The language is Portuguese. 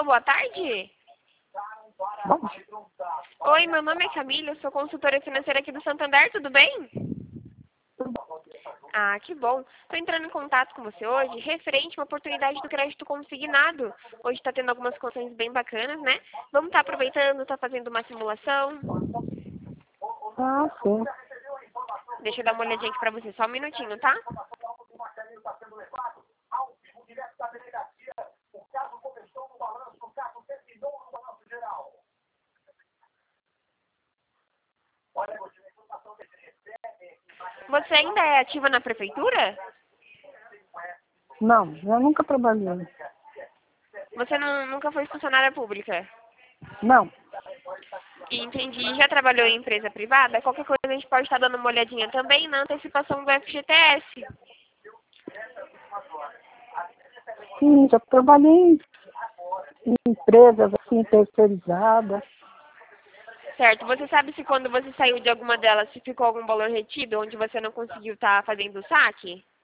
boa tarde. Bom, Oi, meu nome é Camila, eu sou consultora financeira aqui do Santander, tudo bem? Ah, que bom. Estou entrando em contato com você hoje referente a uma oportunidade do crédito consignado. Hoje está tendo algumas condições bem bacanas, né? Vamos estar aproveitando, estar fazendo uma simulação. sim. Deixa eu dar uma olhadinha aqui para você, só um minutinho, tá? Você ainda é ativa na prefeitura? Não, eu nunca trabalhei. Você nunca foi funcionária pública? Não. Entendi. Já trabalhou em empresa privada? Qualquer coisa a gente pode estar dando uma olhadinha também na antecipação do FGTS. Sim, já trabalhei em empresas assim, terceirizadas. Certo. Você sabe se quando você saiu de alguma delas, se ficou algum valor retido, onde você não conseguiu estar fazendo o saque?